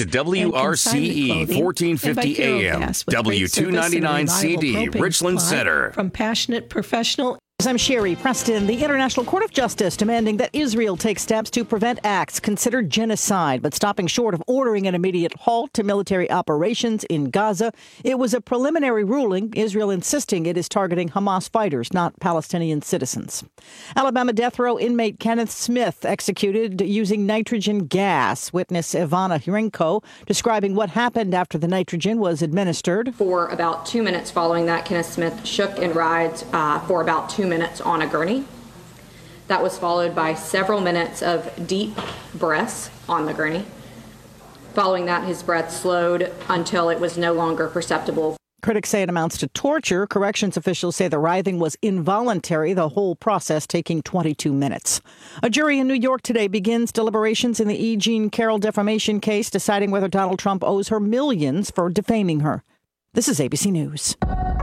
to WRCE 1450 AM, W299 CD, Richland Center. From passionate professional. I'm Sherry Preston. The International Court of Justice demanding that Israel take steps to prevent acts considered genocide, but stopping short of ordering an immediate halt to military operations in Gaza. It was a preliminary ruling, Israel insisting it is targeting Hamas fighters, not Palestinian citizens. Alabama death row inmate Kenneth Smith executed using nitrogen gas. Witness Ivana Hirenko describing what happened after the nitrogen was administered. For about 2 minutes following that, Kenneth Smith shook and writhed for about 2 minutes on a gurney. That was followed by several minutes of deep breaths on the gurney. Following that, his breath slowed until it was no longer perceptible. Critics say it amounts to torture. Corrections officials say the writhing was involuntary, the whole process taking 22 minutes. A jury in New York today begins deliberations in the E. Jean Carroll defamation case, deciding whether Donald Trump owes her millions for defaming her. This is ABC News.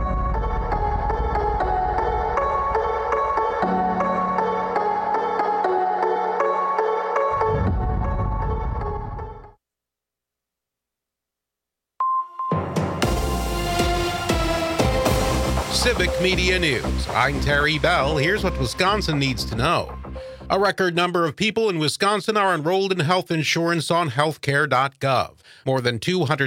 Civic Media News. I'm Terry Bell. Here's what Wisconsin needs to know. A record number of people in Wisconsin are enrolled in health insurance on healthcare.gov. More than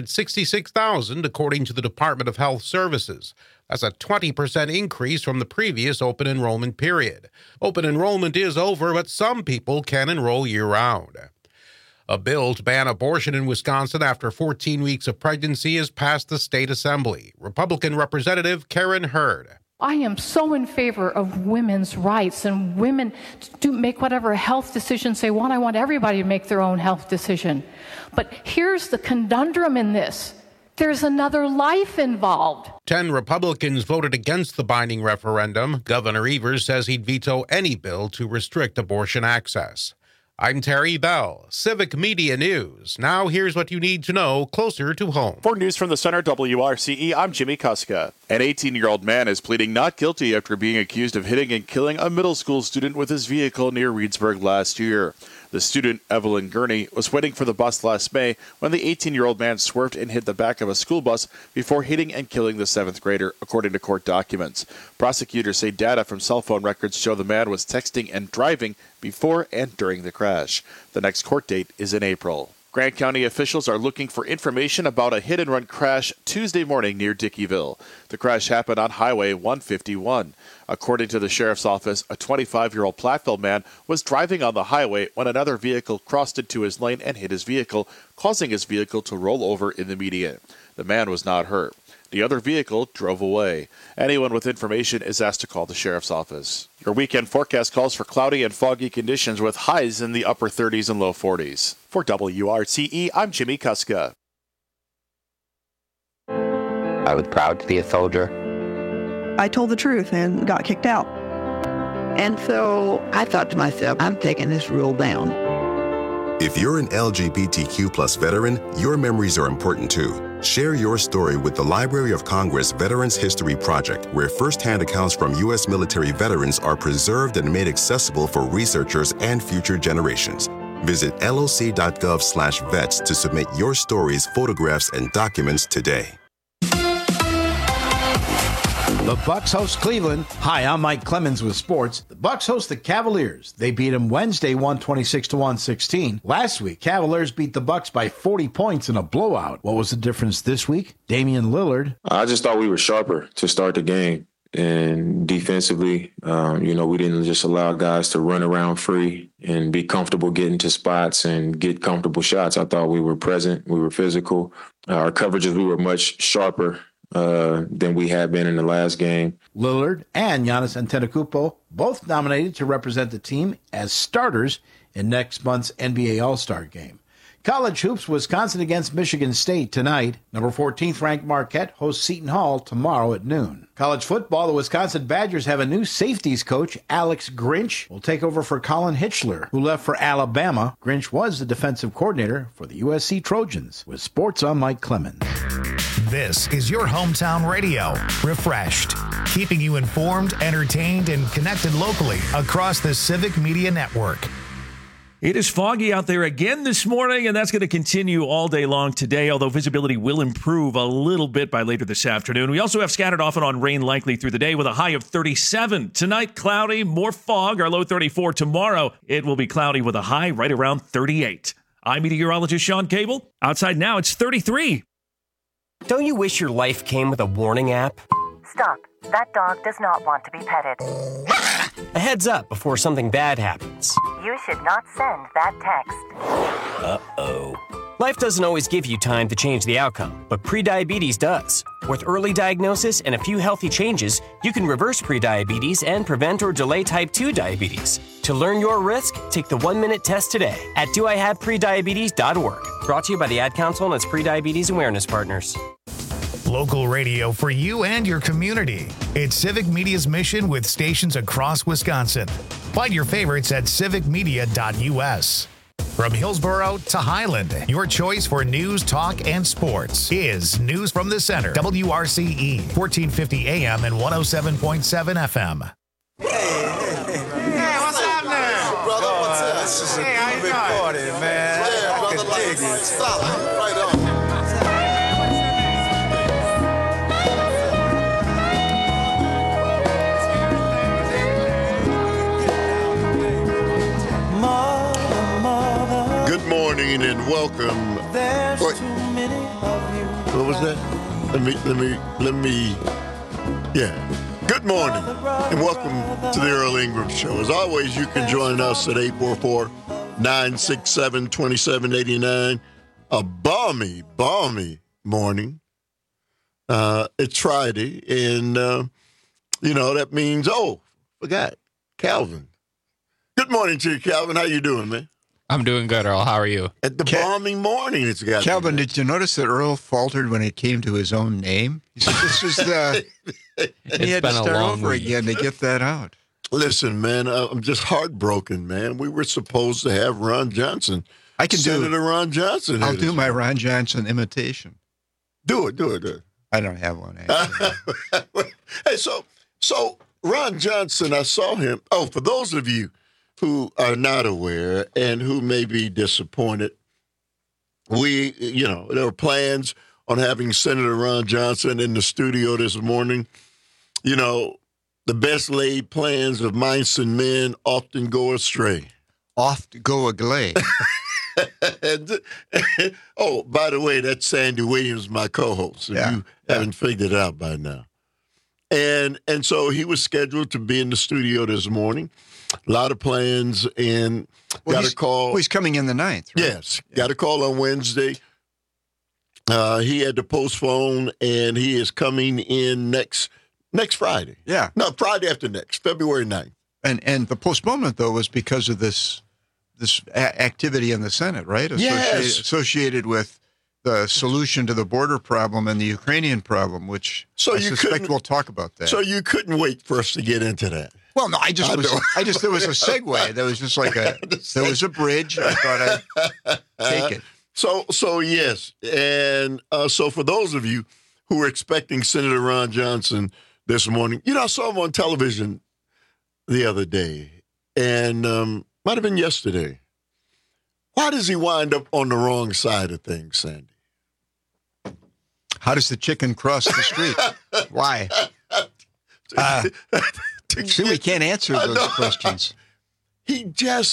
266,000, according to the Department of Health Services. That's a 20% increase from the previous open enrollment period. Open enrollment is over, but some people can enroll year-round. A bill to ban abortion in Wisconsin after 14 weeks of pregnancy has passed the state assembly. Republican Representative Karen Hurd. I am so in favor of women's rights and women to make whatever health decisions they want. I want everybody to make their own health decision. But here's the conundrum in this. There's another life involved. 10 Republicans voted against the binding referendum. Governor Evers says he'd veto any bill to restrict abortion access. I'm Terry Bell, Civic Media News. Now here's what you need to know closer to home. For news from the Center WRCE, I'm Jimmy Kuska. An 18-year-old man is pleading not guilty after being accused of hitting and killing a middle school student with his vehicle near Reedsburg last year. The student, Evelyn Gurney, was waiting for the bus last May when the 18-year-old man swerved and hit the back of a school bus before hitting and killing the 7th grader, according to court documents. Prosecutors say data from cell phone records show the man was texting and driving before and during the crash. The next court date is in April. Grant County officials are looking for information about a hit-and-run crash Tuesday morning near Dickeyville. The crash happened on Highway 151. According to the sheriff's office, a 25-year-old Platteville man was driving on the highway when another vehicle crossed into his lane and hit his vehicle, causing his vehicle to roll over in the median. The man was not hurt. The other vehicle drove away. Anyone with information is asked to call the sheriff's office. Your weekend forecast calls for cloudy and foggy conditions with highs in the upper 30s and low 40s. For WRCE, I'm Jimmy Kuska. I was proud to be a soldier. I told the truth and got kicked out. And so I thought to myself, I'm taking this rule down. If you're an LGBTQ plus veteran, your memories are important too. Share your story with the Library of Congress Veterans History Project, where firsthand accounts from U.S. military veterans are preserved and made accessible for researchers and future generations. Visit loc.gov/vets to submit your stories, photographs, and documents today. The Bucks host Cleveland. Hi, I'm Mike Clemens with sports. The Bucks host the Cavaliers. They beat them Wednesday 126-116. Last week, Cavaliers beat the Bucks by 40 points in a blowout. What was the difference this week? Damian Lillard. I just thought we were sharper to start the game. And defensively, we didn't just allow guys to run around free and be comfortable getting to spots and get comfortable shots. I thought we were present. We were physical. Our coverages, we were much sharper than we had been in the last game. Lillard and Giannis Antetokounmpo both nominated to represent the team as starters in next month's NBA All-Star Game. College hoops, Wisconsin against Michigan State tonight. Number 14th ranked Marquette hosts Seton Hall tomorrow at noon. College football, the Wisconsin Badgers have a new safeties coach. Alex Grinch will take over for Colin Hitchler, who left for Alabama. Grinch was the defensive coordinator for the USC Trojans. With sports, I'm Mike Clemens. This is your hometown radio, Refreshed, keeping you informed, entertained, and connected locally across the Civic Media Network. It is foggy out there again this morning, and that's going to continue all day long today, although visibility will improve a little bit by later this afternoon. We also have scattered off and on rain likely through the day with a high of 37. Tonight, cloudy, more fog, our low 34. Tomorrow, it will be cloudy with a high right around 38. I'm meteorologist Sean Cable. Outside now, it's 33. Don't you wish your life came with a warning app? Stop. That dog does not want to be petted. A heads up before something bad happens. You should not send that text. Uh-oh. Life doesn't always give you time to change the outcome, but prediabetes does. With early diagnosis and a few healthy changes, you can reverse prediabetes and prevent or delay type 2 diabetes. To learn your risk, take the 1-minute test today at doihaveprediabetes.org. Brought to you by the Ad Council and its prediabetes awareness partners. Local radio for you and your community. It's Civic Media's mission with stations across Wisconsin. Find your favorites at civicmedia.us. From Hillsboro to Highland, your choice for news, talk, and sports is News from the Center. WRCE, 1450 AM and 107.7 FM. Hey, what's happening? Brother, what's up? This is a big party, man. Yeah, brother, I can dig it. Stop. Right on. Good morning and welcome. What was that? Let me. Yeah. Good morning and welcome to the Earl Ingram Show. As always, you can join us at 844-967-2789. A balmy morning. It's Friday, and that means forgot Calvin. Good morning to you, Calvin. How you doing, man? I'm doing good, Earl. How are you? At the balmy morning, it's got. Calvin, did you notice that Earl faltered when it came to his own name? He said this was the. He had to start over again to get that out. Listen, man, I'm just heartbroken, man. We were supposed to have Ron Johnson. I can do Senator Ron Johnson. I'll do my Ron Johnson imitation. Do it. I don't have one. Hey, so Ron Johnson, I saw him. Oh, for those of you who are not aware and who may be disappointed, there were plans on having Senator Ron Johnson in the studio this morning. The best laid plans of mice and men often go astray. Oft go agley. Oh, by the way, that's Sandy Williams, my co-host, if you haven't figured it out by now. And so he was scheduled to be in the studio this morning. A lot of plans, and got a call. Well, he's coming in the 9th, right? Yes, got a call on Wednesday. He had to postpone, and he is coming in next Friday. Yeah. No, Friday after next, February 9th. And the postponement, though, was because of this activity in the Senate, right? Yes. Associated with the solution to the border problem and the Ukrainian problem, which I suspect we'll talk about that. So you couldn't wait for us to get into that. Well, no, there was a segue. There was just like there was a bridge. I thought I'd take it. So yes. And so for those of you who were expecting Senator Ron Johnson this morning, I saw him on television the other day, and might have been yesterday. Why does he wind up on the wrong side of things, Sandy? How does the chicken cross the street? Why? See, we can't answer those questions. I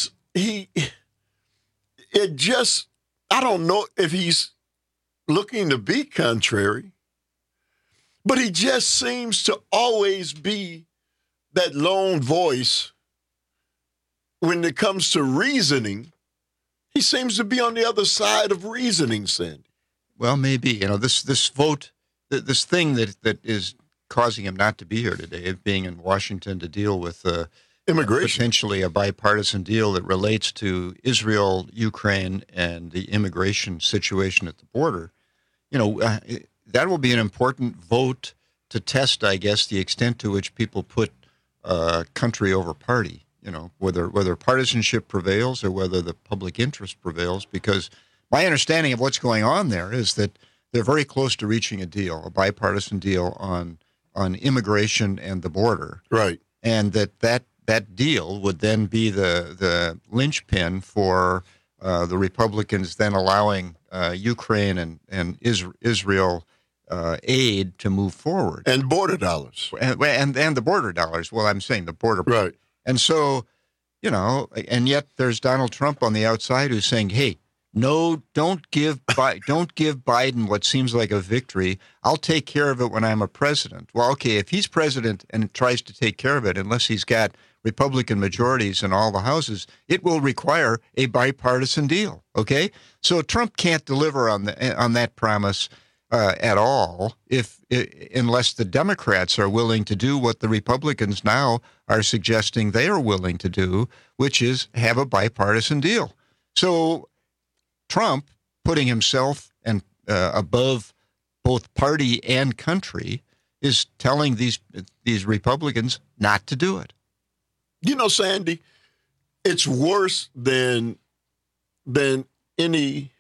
don't know if he's looking to be contrary, but he just seems to always be that lone voice when it comes to reasoning. He seems to be on the other side of reasoning, Sandy. Well, maybe. This vote, this thing that is causing him not to be here today, of being in Washington to deal with immigration, potentially a bipartisan deal that relates to Israel, Ukraine, and the immigration situation at the border. That will be an important vote to test, I guess, the extent to which people put country over party. Whether partisanship prevails or whether the public interest prevails, because my understanding of what's going on there is that they're very close to reaching a deal, a bipartisan deal on immigration and the border. Right. And that that deal would then be the linchpin for the Republicans then allowing Ukraine and Israel aid to move forward. And border dollars. And the border dollars. Well, I'm saying the border. Right. And so, and yet there's Donald Trump on the outside who's saying, hey, no, don't give Biden what seems like a victory. I'll take care of it when I'm a president. Well, okay, if he's president and tries to take care of it, unless he's got Republican majorities in all the houses, it will require a bipartisan deal. Okay, so Trump can't deliver on that promise at all unless the Democrats are willing to do what the Republicans now are suggesting they are willing to do, which is have a bipartisan deal. So Trump putting himself above both party and country is telling these Republicans not to do it. Sandy, it's worse than you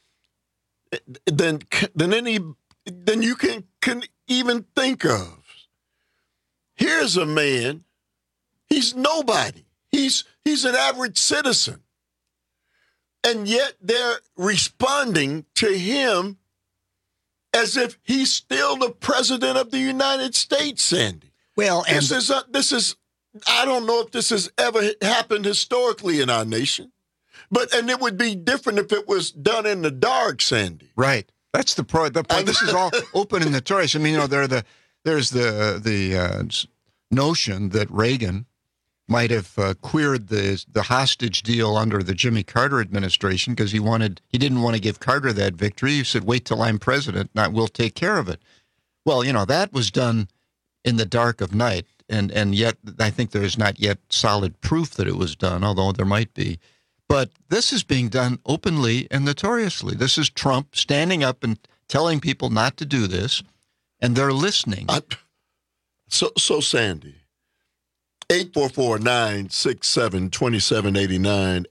can even think of. Here's a man, he's nobody. He's an average citizen. And yet they're responding to him as if he's still the president of the United States, Sandy. Well, and this is I don't know if this has ever happened historically in our nation, and it would be different if it was done in the dark, Sandy. Right. That's the point. This is all open and notorious. I mean, there's the notion that Reagan might have queered the hostage deal under the Jimmy Carter administration because he didn't want to give Carter that victory. He said, "Wait till I'm president, and we'll take care of it." Well, that was done in the dark of night, and yet I think there is not yet solid proof that it was done, although there might be. But this is being done openly and notoriously. This is Trump standing up and telling people not to do this, and they're listening. So Sandy. 844-967-2789,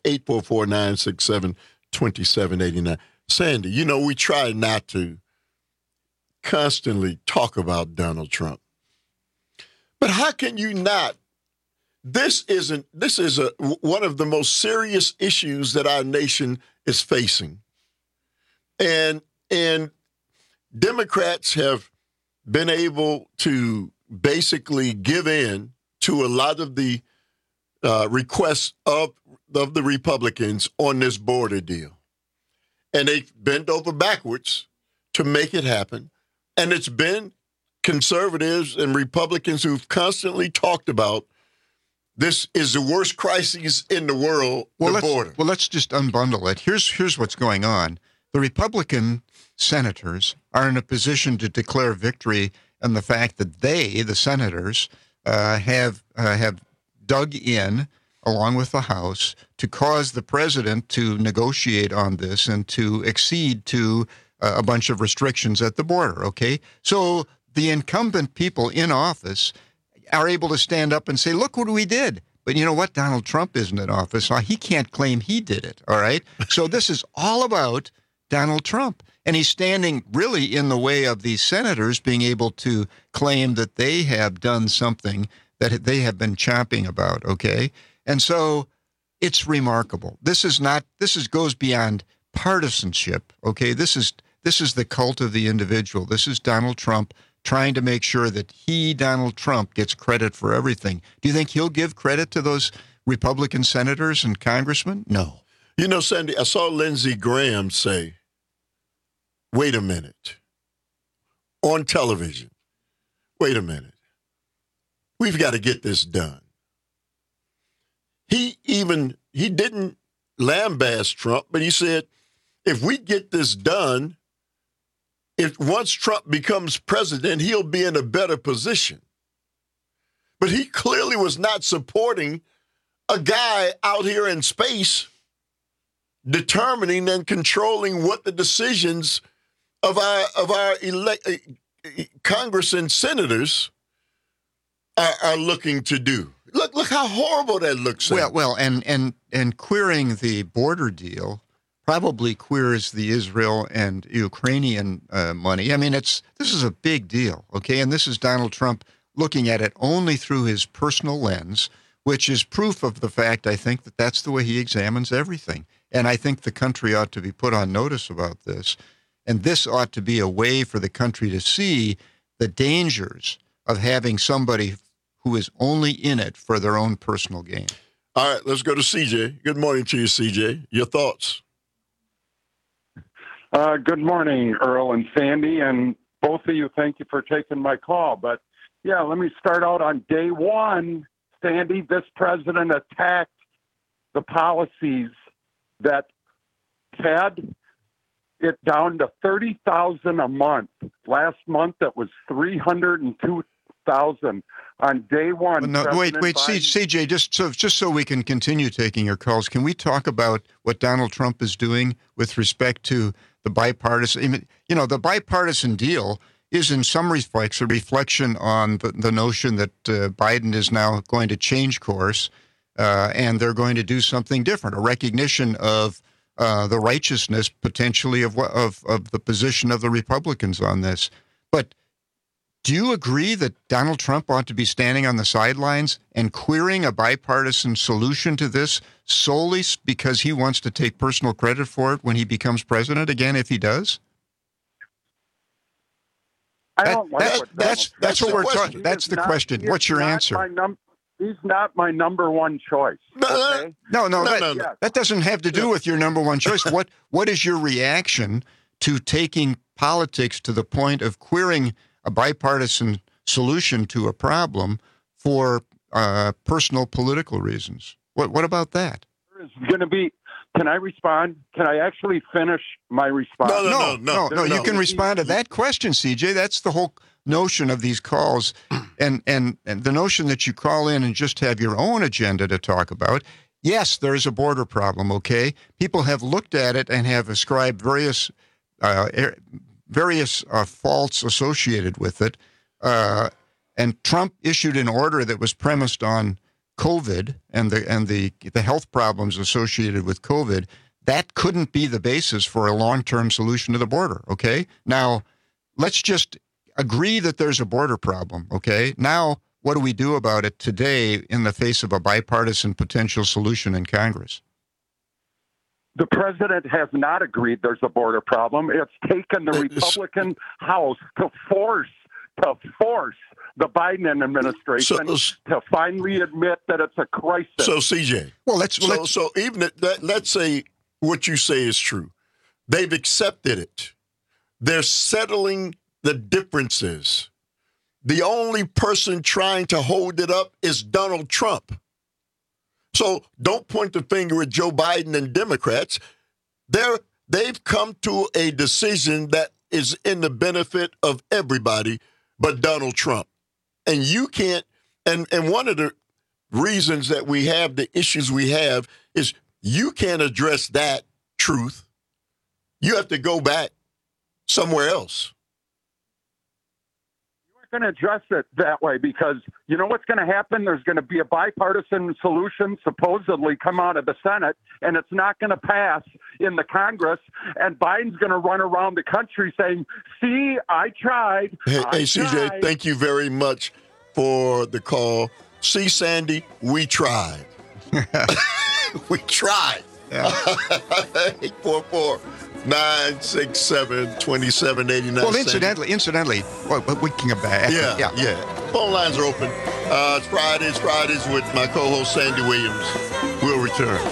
844-967-2789. Sandy, we try not to constantly talk about Donald Trump. But how can you not? This is one of the most serious issues that our nation is facing. And Democrats have been able to basically give in to a lot of the requests of the Republicans on this border deal. And they've bent over backwards to make it happen. And it's been conservatives and Republicans who've constantly talked about this is the worst crisis in the world, the border. Well, let's just unbundle it. Here's what's going on. The Republican senators are in a position to declare victory on the fact that they, the senators, have dug in, along with the House, to cause the president to negotiate on this and to accede to a bunch of restrictions at the border, okay? So the incumbent people in office are able to stand up and say, look what we did. But you know what? Donald Trump isn't in office. He can't claim he did it, all right? So this is all about Donald Trump. And he's standing really in the way of these senators being able to claim that they have done something that they have been chomping about, okay? And so it's remarkable. This goes beyond partisanship, okay? This is the cult of the individual. This is Donald Trump trying to make sure that Donald Trump, gets credit for everything. Do you think he'll give credit to those Republican senators and congressmen? No. Sandy, I saw Lindsey Graham say, wait a minute, on television, wait a minute, we've got to get this done. He didn't lambaste Trump, but he said, if we get this done, once Trump becomes president, he'll be in a better position. But he clearly was not supporting a guy out here in space determining and controlling what the decisions of our Congress and senators are looking to do. Look how horrible that looks. Well, and queering the border deal probably queers the Israel and Ukrainian money. I mean, this is a big deal, okay? And this is Donald Trump looking at it only through his personal lens, which is proof of the fact, I think, that that's the way he examines everything. And I think the country ought to be put on notice about this. And this ought to be a way for the country to see the dangers of having somebody who is only in it for their own personal gain. All right, let's go to CJ. Good morning to you, CJ. Your thoughts? Good morning, Earl and Sandy, and both of you, thank you for taking my call. But, yeah, let me start out on day one. Sandy, this president attacked the policies that had it down to $30,000 a month. Last month, it was $302,000 on day one. No, wait, CJ, just so we can continue taking your calls, can we talk about what Donald Trump is doing with respect to the bipartisan? You know, the bipartisan deal is in some respects a reflection on the notion that Biden is now going to change course and they're going to do something different, a recognition of the righteousness potentially of the position of the Republicans on this. But do you agree that Donald Trump ought to be standing on the sidelines and querying a bipartisan solution to this solely because he wants to take personal credit for it when he becomes president again, if he does? I don't like that's what we're talking. That's the question. What's your answer? He's not my number one choice. Okay? No. That doesn't have to do with your number one choice. What is your reaction to taking politics to the point of querying a bipartisan solution to a problem for personal political reasons? What about that? There's going to be. Can I respond? Can I actually finish my response? No. You can respond to that question, CJ. That's the whole notion of these calls, and the notion that you call in and just have your own agenda to talk about. Yes, there is a border problem. Okay, people have looked at it and have ascribed various faults associated with it, and Trump issued an order that was premised on COVID and the health problems associated with COVID. That couldn't be the basis for a long-term solution to the border, okay? Now, let's just agree that there's a border problem, okay? Now, what do we do about it today in the face of a bipartisan potential solution in Congress? The president has not agreed there's a border problem. It's taken the Republican House to force the Biden administration to finally admit that it's a crisis. So, CJ, let's say what you say is true. They've accepted it. They're settling the differences. The only person trying to hold it up is Donald Trump. So don't point the finger at Joe Biden and Democrats. They've come to a decision that is in the benefit of everybody but Donald Trump. And you can't, and one of the reasons that we have the issues we have is you can't address that truth. You have to go back somewhere else. You aren't going to address it that way because you know what's going to happen? There's going to be a bipartisan solution supposedly come out of the Senate, and it's not going to pass in the Congress, and Biden's going to run around the country saying, see, I tried. Hey, CJ, thank you very much for the call. See, Sandy, we tried. We tried. 844-967-2789. Well, incidentally, we can get back. Yeah. Phone lines are open. It's Fridays with my co-host Sandy Williams. We'll return.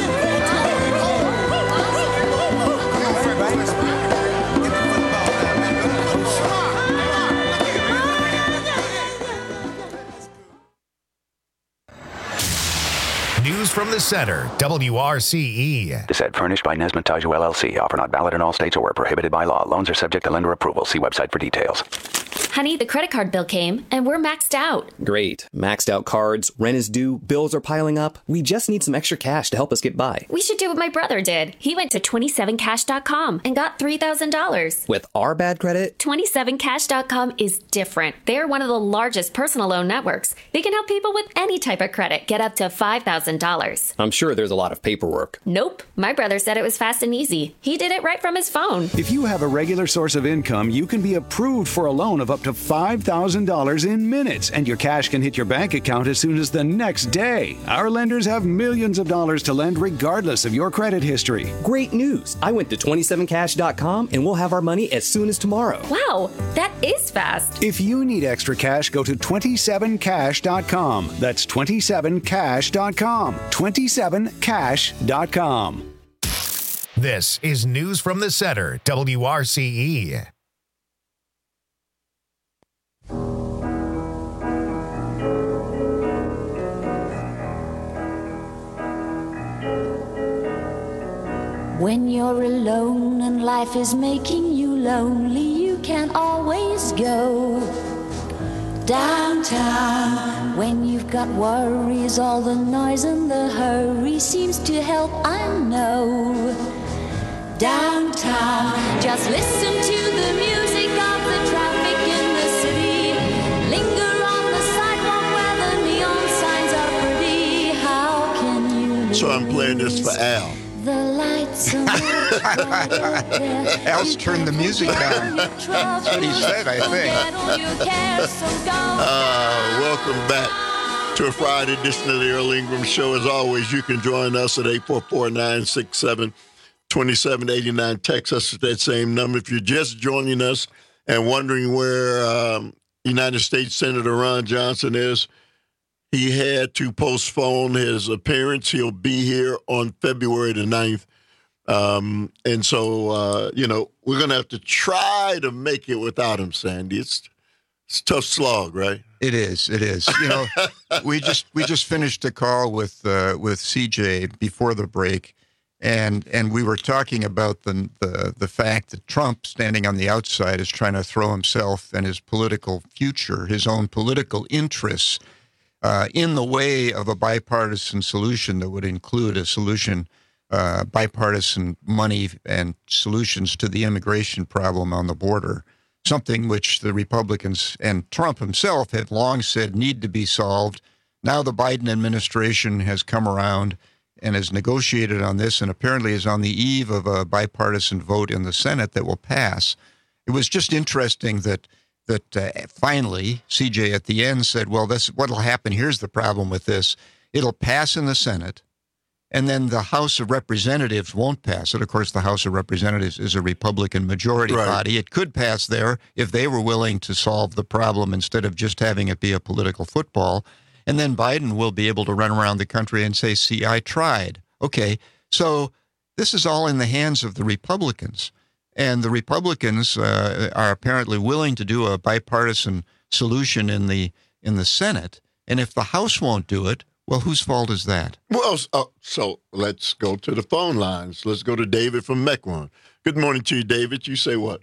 News from the center, WRCE. This ad furnished by Nesmond Taiju LLC. Offer not valid in all states or where prohibited by law. Loans are subject to lender approval. See website for details. Honey, the credit card bill came, and we're maxed out. Great. Maxed out cards, rent is due, bills are piling up. We just need some extra cash to help us get by. We should do what my brother did. He went to 27cash.com and got $3,000. With our bad credit? 27cash.com is different. They're one of the largest personal loan networks. They can help people with any type of credit get up to $5,000. I'm sure there's a lot of paperwork. Nope. My brother said it was fast and easy. He did it right from his phone. If you have a regular source of income, you can be approved for a loan of up up to $5,000 in minutes, and your cash can hit your bank account as soon as the next day. Our lenders have millions of dollars to lend regardless of your credit history. Great news. I went to 27cash.com and we'll have our money as soon as tomorrow. Wow, that is fast. If you need extra cash, go to 27cash.com. That's 27cash.com. 27cash.com. This is News from the Center, WRCE. When you're alone and life is making you lonely, you can always go downtown. When you've got worries, all the noise and the hurry seems to help, I know. Downtown, just listen to the music of the traffic in the city. Linger on the sidewalk where the neon signs are pretty. How can you So I'm playing this for Al. The lights are Al's turned the music down. That's what he said, I think. Welcome back to a Friday edition of the Earl Ingram Show. As always, you can join us at 844-967-2789. Text us at that same number. If you're just joining us and wondering where United States Senator Ron Johnson is, he had to postpone his appearance. He'll be here on February the 9th. And so, we're going to have to try to make it without him, Sandy. It's a tough slog, right? It is. We just finished a call with CJ before the break, and we were talking about the fact that Trump, standing on the outside, is trying to throw himself and his political future, his own political interests, in the way of a bipartisan solution that would include a solution, bipartisan money and solutions to the immigration problem on the border, something which the Republicans and Trump himself had long said need to be solved. Now the Biden administration has come around and has negotiated on this and apparently is on the eve of a bipartisan vote in the Senate that will pass. It was just interesting that finally, CJ at the end said, well, this what'll happen. Here's the problem with this. It'll pass in the Senate, and then the House of Representatives won't pass it. Of course, the House of Representatives is a Republican majority body. It could pass there if they were willing to solve the problem instead of just having it be a political football. And then Biden will be able to run around the country and say, see, I tried. Okay, so this is all in the hands of the Republicans. And the Republicans are apparently willing to do a bipartisan solution in the Senate. And if the House won't do it, well, whose fault is that? Well, so let's go to the phone lines. Let's go to David from Mequon. Good morning to you, David. You say what?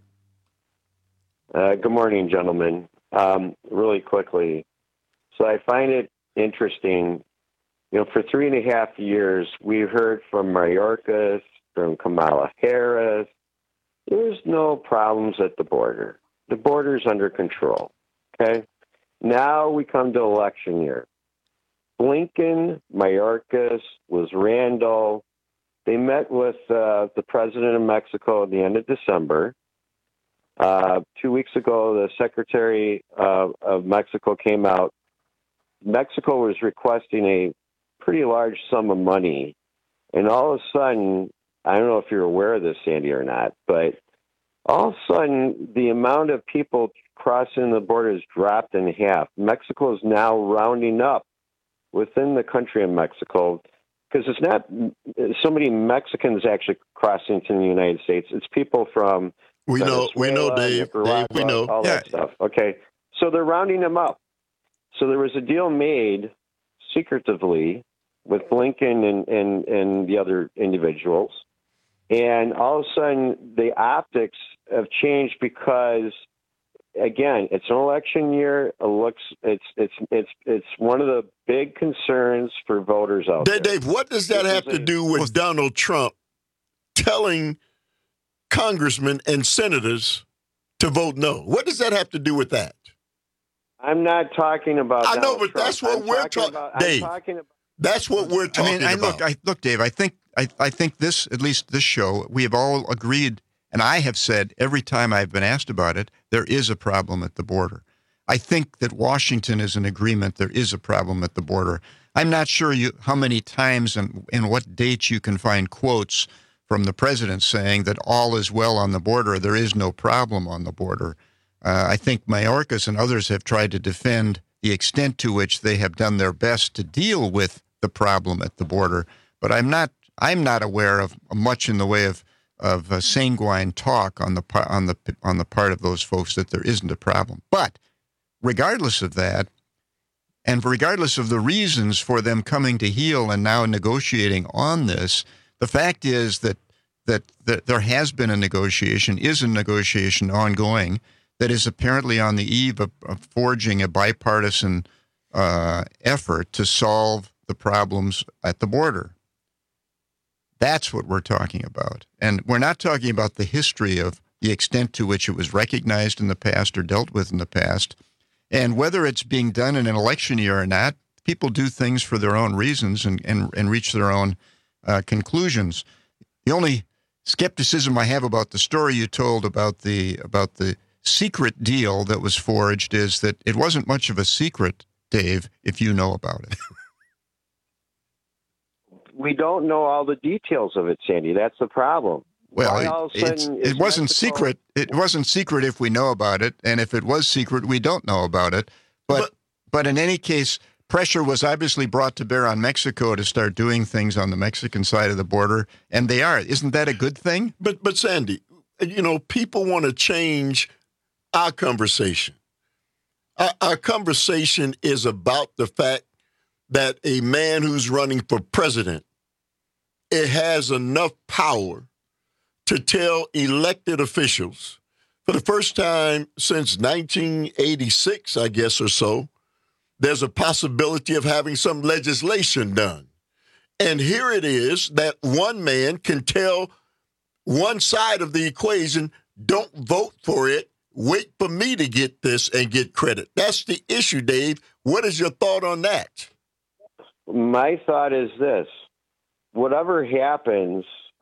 Good morning, gentlemen. Really quickly, so I find it interesting. For 3.5 years, we heard from Mayorkas, from Kamala Harris. There's no problems at the border. The border's under control, okay? Now we come to election year. Blinken, Mayorkas, was Randall. They met with the president of Mexico at the end of December. 2 weeks ago, the Secretary of Mexico came out. Mexico was requesting a pretty large sum of money. And all of a sudden, I don't know if you're aware of this, Sandy, or not, but all of a sudden, the amount of people crossing the border has dropped in half. Mexico is now rounding up within the country of Mexico, because it's not so many Mexicans actually crossing to the United States. It's people from we know, Dave, we know all that stuff. Okay, so they're rounding them up. So there was a deal made secretively with Blinken and the other individuals. And all of a sudden, the optics have changed because, again, it's an election year. It's one of the big concerns for voters out there. Dave, what does that have to do with Donald Trump telling congressmen and senators to vote no? What does that have to do with that? I'm not talking about. I know, but that's what we're talking about, Dave. That's what we're talking about. Look, Dave. I think this, at least this show, we have all agreed And I have said every time I've been asked about it, there is a problem at the border. I think that Washington is in agreement there is a problem at the border. I'm not sure how many times and what dates you can find quotes from the president saying that all is well on the border. There is no problem on the border. I think Mayorkas and others have tried to defend the extent to which they have done their best to deal with the problem at the border. But I'm not aware of much in the way of sanguine talk on the part of those folks that there isn't a problem. But regardless of that, and regardless of the reasons for them coming to heel and now negotiating on this, the fact is that there has been a negotiation, is a negotiation ongoing, that is apparently on the eve of forging a bipartisan effort to solve the problems at the border. That's what we're talking about. And we're not talking about the history of the extent to which it was recognized in the past or dealt with in the past. And whether it's being done in an election year or not, people do things for their own reasons and reach their own conclusions. The only skepticism I have about the story you told about the secret deal that was forged is that it wasn't much of a secret, Dave, if you know about it. We don't know all the details of it, Sandy. That's the problem. Well, it wasn't secret. It wasn't secret if we know about it, and if it was secret, we don't know about it. But in any case, pressure was obviously brought to bear on Mexico to start doing things on the Mexican side of the border, and they are. Isn't that a good thing? But Sandy, people want to change our conversation. Our conversation is about the fact that a man who's running for president, it has enough power to tell elected officials, for the first time since 1986, I guess, or so, there's a possibility of having some legislation done. And here it is that one man can tell one side of the equation, don't vote for it, wait for me to get this and get credit. That's the issue, Dave. What is your thought on that? My thought is this. Whatever happens,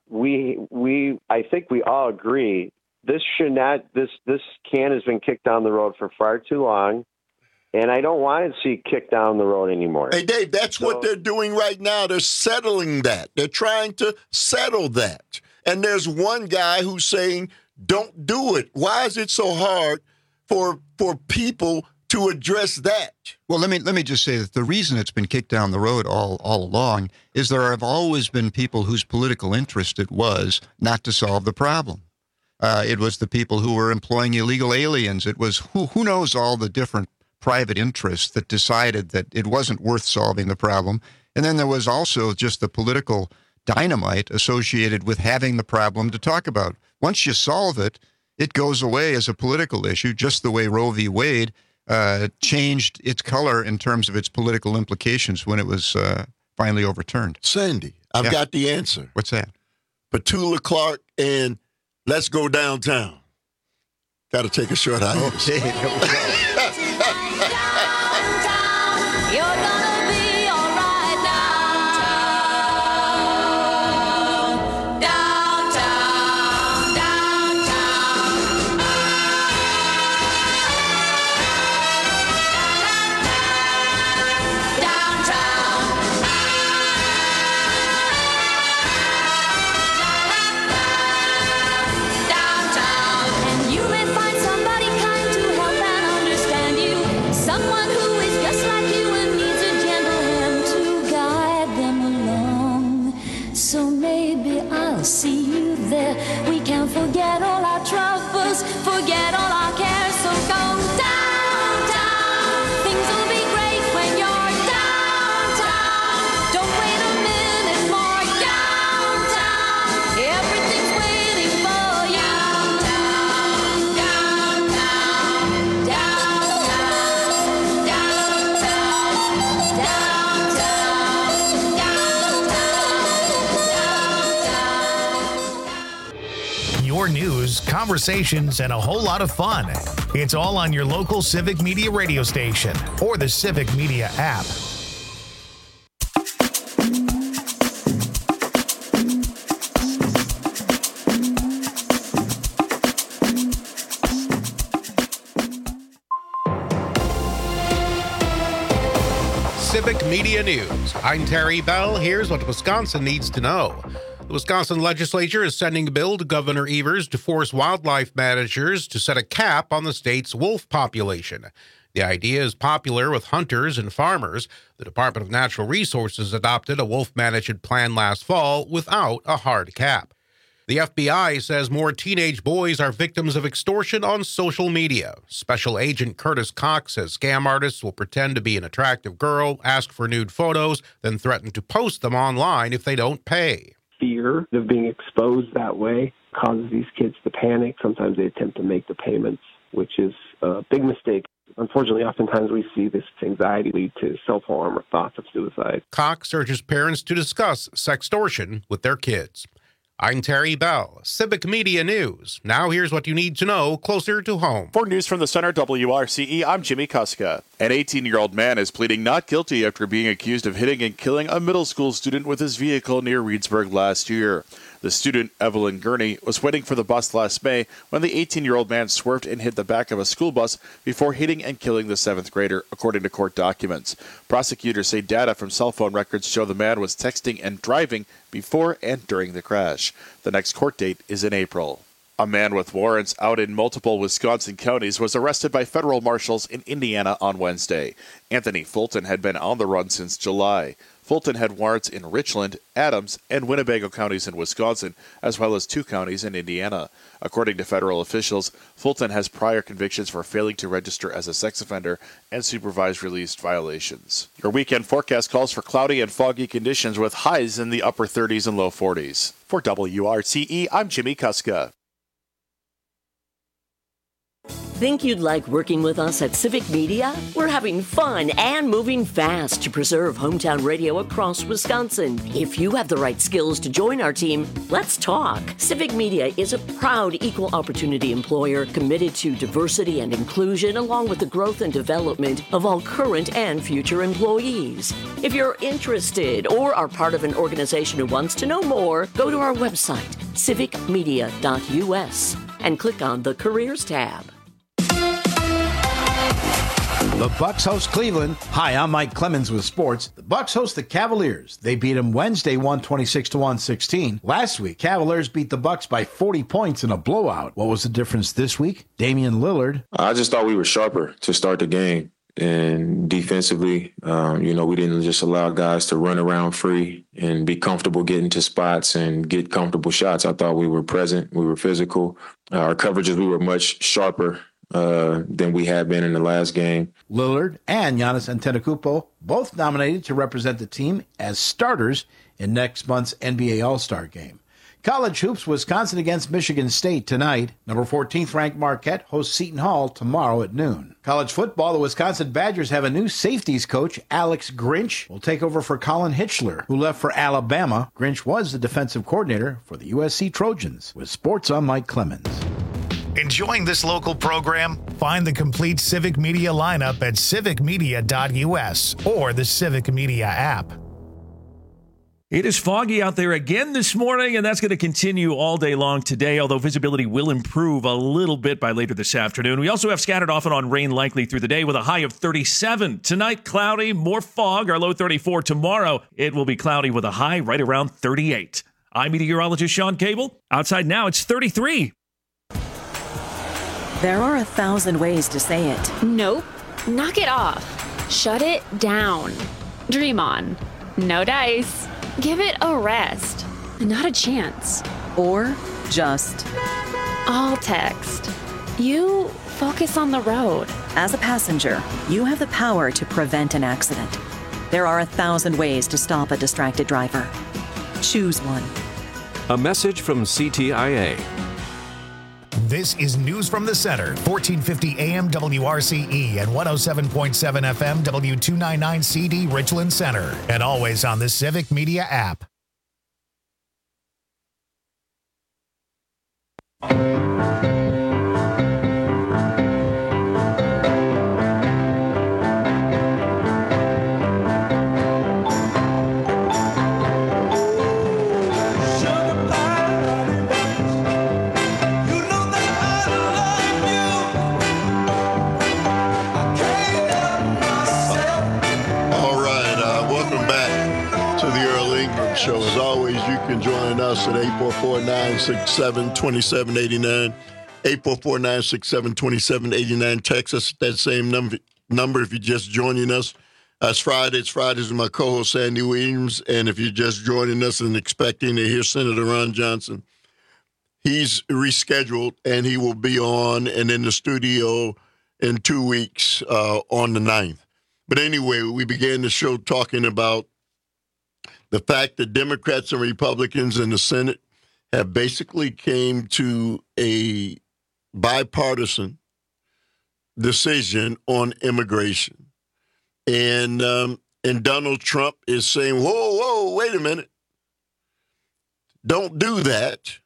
I think we all agree this can has been kicked down the road for far too long, and I don't want to see it kicked down the road anymore. Hey, Dave, that's what they're doing right now. They're settling that. They're trying to settle that. And there's one guy who's saying, don't do it. Why is it so hard for people to address that? Well, let me just say that the reason it's been kicked down the road all along is there have always been people whose political interest it was not to solve the problem. It was the people who were employing illegal aliens. It was who knows all the different private interests that decided that it wasn't worth solving the problem. And then there was also just the political dynamite associated with having the problem to talk about. Once you solve it, it goes away as a political issue, just the way Roe v. Wade changed its color in terms of its political implications when it was finally overturned. Sandy, I've got the answer. What's that? Petula Clark and Let's Go Downtown. Got to take a short hiatus. Okay, here we go. See you there. We can forget all our troubles, forget all our cares. So go downtown. Things will be great when you're downtown. Don't wait a minute more. Downtown. Everything's waiting for you. Downtown, downtown, downtown, downtown, downtown, Your news, conversations, and a whole lot of fun. It's all on your local Civic Media radio station or the Civic Media app. Civic Media News. I'm Terry Bell. Here's what Wisconsin needs to know. The Wisconsin legislature is sending a bill to Governor Evers to force wildlife managers to set a cap on the state's wolf population. The idea is popular with hunters and farmers. The Department of Natural Resources adopted a wolf management plan last fall without a hard cap. The FBI says more teenage boys are victims of extortion on social media. Special Agent Curtis Cox says scam artists will pretend to be an attractive girl, ask for nude photos, then threaten to post them online if they don't pay. Fear of being exposed that way causes these kids to panic. Sometimes they attempt to make the payments, which is a big mistake. Unfortunately, oftentimes we see this anxiety lead to self-harm or thoughts of suicide. Cox urges parents to discuss sextortion with their kids. I'm Terry Bell, Civic Media News. Now here's what you need to know closer to home. For News from the Center, WRCE, I'm Jimmy Kuska. An 18-year-old man is pleading not guilty after being accused of hitting and killing a middle school student with his vehicle near Reedsburg last year. The student, Evelyn Gurney, was waiting for the bus last May when the 18-year-old man swerved and hit the back of a school bus before hitting and killing the 7th grader, according to court documents. Prosecutors say data from cell phone records show the man was texting and driving before and during the crash. The next court date is in April. A man with warrants out in multiple Wisconsin counties was arrested by federal marshals in Indiana on Wednesday. Anthony Fulton had been on the run since July. Fulton had warrants in Richland, Adams, and Winnebago counties in Wisconsin, as well as 2 counties in Indiana. According to federal officials, Fulton has prior convictions for failing to register as a sex offender and supervised release violations. Your weekend forecast calls for cloudy and foggy conditions with highs in the upper 30s and low 40s. For WRCE, I'm Jimmy Kuska. Think you'd like working with us at Civic Media? We're having fun and moving fast to preserve hometown radio across Wisconsin. If you have the right skills to join our team, let's talk. Civic Media is a proud equal opportunity employer committed to diversity and inclusion along with the growth and development of all current and future employees. If you're interested or are part of an organization who wants to know more, go to our website, civicmedia.us, and click on the Careers tab. The Bucks host Cleveland. Hi, I'm Mike Clemens with sports. The Bucks host the Cavaliers. They beat them Wednesday 126-116. Last week, Cavaliers beat the Bucks by 40 points in a blowout. What was the difference this week? Damian Lillard. I just thought we were sharper to start the game. And defensively, we didn't just allow guys to run around free and be comfortable getting to spots and get comfortable shots. I thought we were present. We were physical. Our coverages, we were much sharper than we had been in the last game. Lillard and Giannis Antetokounmpo both nominated to represent the team as starters in next month's NBA All-Star game. College hoops, Wisconsin against Michigan State tonight. Number 14th ranked Marquette hosts Seton Hall tomorrow at noon. College football, the Wisconsin Badgers have a new safeties coach. Alex Grinch will take over for Colin Hitchler, who left for Alabama. Grinch was the defensive coordinator for the USC Trojans. With sports, I'm Mike Clemens. Enjoying this local program? Find the complete Civic Media lineup at civicmedia.us or the Civic Media app. It is foggy out there again this morning, and that's going to continue all day long today, although visibility will improve a little bit by later this afternoon. We also have scattered off and on rain likely through the day with a high of 37. Tonight, cloudy, more fog, our low 34. Tomorrow, it will be cloudy with a high right around 38. I'm meteorologist Sean Cable. Outside now, it's 33. There are 1,000 ways to say it. Nope. Knock it off. Shut it down. Dream on. No dice. Give it a rest. Not a chance. Or just. All text. You focus on the road. As a passenger, you have the power to prevent an accident. There are 1,000 ways to stop a distracted driver. Choose one. A message from CTIA. This is News from the Center, 1450 AM WRCE and 107.7 FM W299 CD Richland Center, and always on the Civic Media app. All right. can join us at 844-967-2789. 844-967-2789. Text us at that same number if you're just joining us. It's Friday. It's Fridays with my co-host, Sandy Williams. And if you're just joining us and expecting to hear Senator Ron Johnson, he's rescheduled, and he will be on and in the studio in 2 weeks on the 9th. But anyway, we began the show talking about the fact that Democrats and Republicans in the Senate have basically came to a bipartisan decision on immigration. And Donald Trump is saying, whoa, wait a minute. Don't do that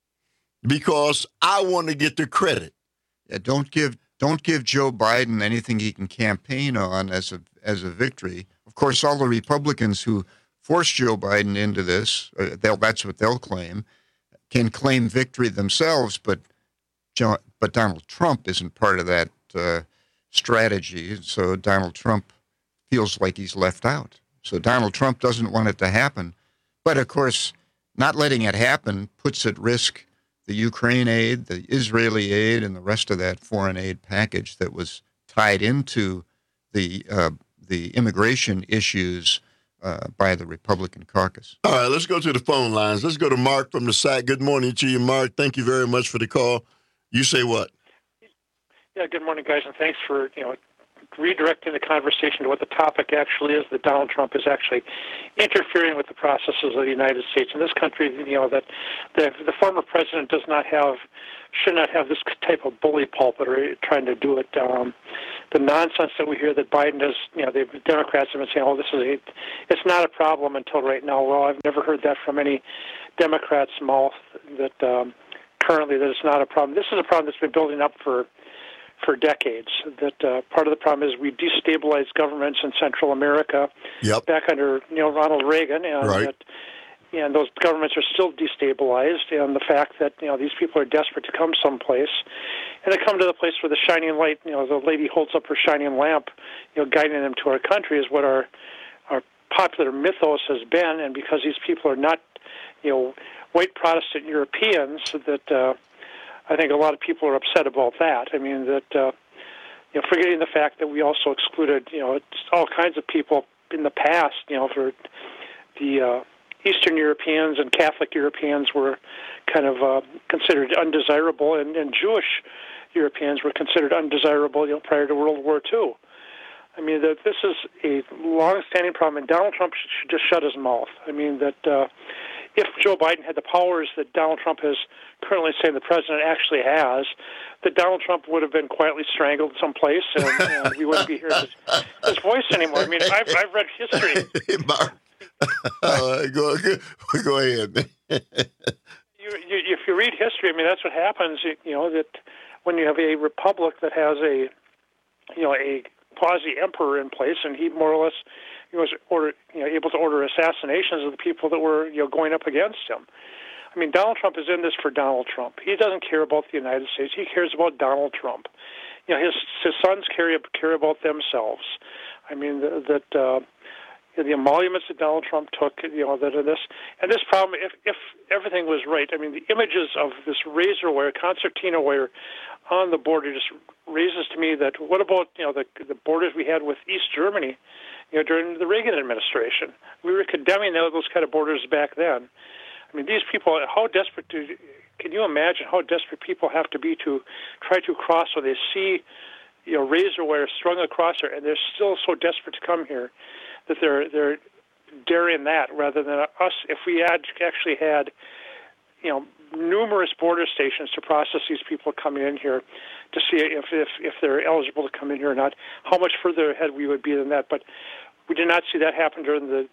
because I want to get the credit. Yeah, don't give Joe Biden anything he can campaign on as a victory. Of course, all the Republicans who forced Joe Biden into this, that's what they'll claim, can claim victory themselves, but Donald Trump isn't part of that strategy. So Donald Trump feels like he's left out. So Donald Trump doesn't want it to happen. But, of course, not letting it happen puts at risk the Ukraine aid, the Israeli aid, and the rest of that foreign aid package that was tied into the immigration issues by the Republican caucus. All right, let's go to the phone lines. Let's go to Mark from the SAC. Good morning to you, Mark. Thank you very much for the call. You say what? Yeah, good morning, guys, and thanks for redirecting the conversation to what the topic actually is, that Donald Trump is actually interfering with the processes of the United States. In this country, that the former president should not have this type of bully pulpit or trying to do it. The nonsense that we hear that Biden does, the Democrats have been saying, it's not a problem until right now. Well, I've never heard that from any Democrat's mouth that currently that it's not a problem. This is a problem that's been building up for decades. That part of the problem is we destabilized governments in Central America back under Ronald Reagan, and right. And those governments are still destabilized. And the fact that these people are desperate to come someplace, and they come to the place where the shining light, the lady holds up her shining lamp, guiding them to our country, is what our popular mythos has been. And because these people are not, white Protestant Europeans, that I think a lot of people are upset about that. I mean, that, forgetting the fact that we also excluded, all kinds of people in the past, for the Eastern Europeans and Catholic Europeans were kind of considered undesirable, and Jewish Europeans were considered undesirable, prior to World War II. I mean, that this is a long-standing problem, and Donald Trump should just shut his mouth. I mean, that if Joe Biden had the powers that Donald Trump is currently saying the president actually has, that Donald Trump would have been quietly strangled someplace, and we wouldn't be hearing his voice anymore. I mean, I've read history. Go ahead. If you read history, I mean, that's what happens. That when you have a republic that has a quasi-emperor in place, and he more or less was able to order assassinations of the people that were going up against him. I mean, Donald Trump is in this for Donald Trump. He doesn't care about the United States. He cares about Donald Trump. His sons care about themselves. I mean, the emoluments that Donald Trump took, that are this. And this problem, if everything was right, I mean, the images of this razor wire, concertina wire on the border just raises to me that what about, the borders we had with East Germany, during the Reagan administration? We were condemning those kind of borders back then. I mean, these people, how desperate can you imagine how desperate people have to be to try to cross when they see, razor wire strung across there, and they're still so desperate to come here that they're daring that rather than us. If we had actually had, numerous border stations to process these people coming in here to see if they're eligible to come in here or not, how much further ahead we would be than that. But we did not see that happen during the